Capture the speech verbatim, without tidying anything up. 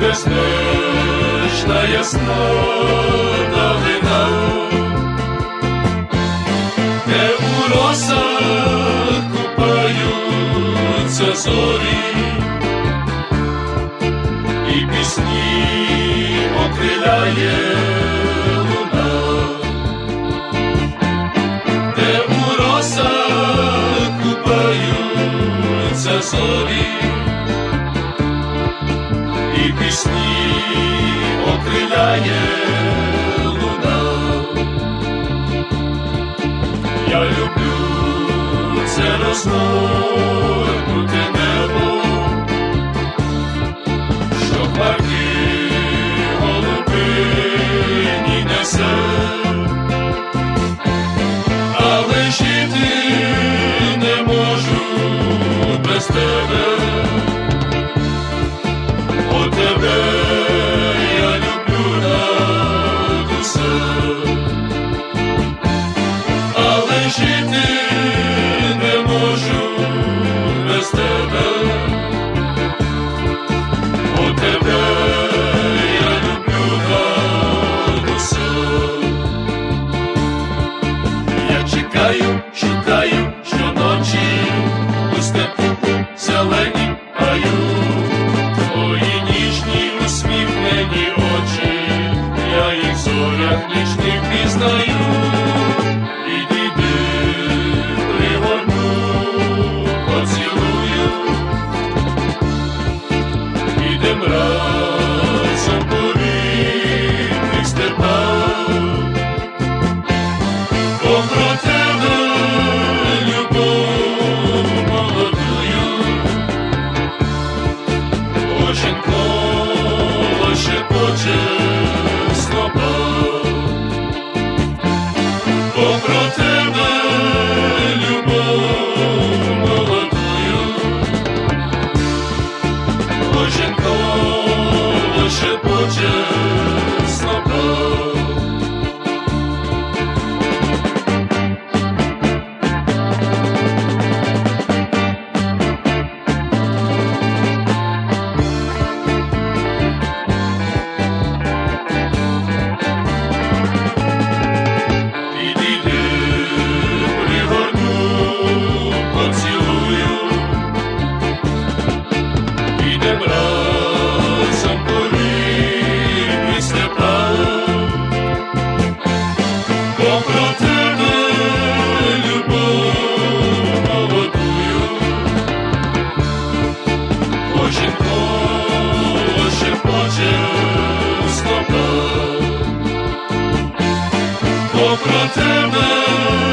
безмежна ясна долина, де у росах купаються зорі, і пісні окриляє луна, де у росах купаються зорі, і пісні окриляє луна. Я люблю це розгорнуте небо, що хмарки голубині несе, але жити не можу без тебе. О тебе я люблю над усе, але жити не можу без тебе. О тебе я люблю над усе. Я чекаю, шукаю щоночі у степу зелені гаю, твої ніжні усміхнені очі, я їх в зорях нічних пізнаю. Підійди, пригорну, поцілую, ідем разом по рідних степах, бо про тебе любов молодую кожен коло шепоче слова, бо про тебе любов молодую кожен коло шепоче слова. Про тебе